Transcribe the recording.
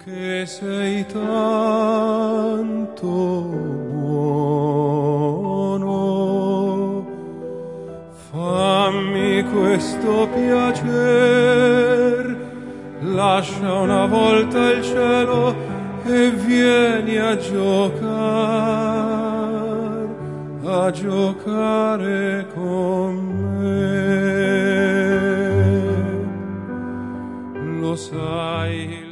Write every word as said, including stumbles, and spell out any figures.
che sei tanto buono, fammi questo piacer, lascia una volta il cielo e vieni a giocare, a giocare con me. Lo sai,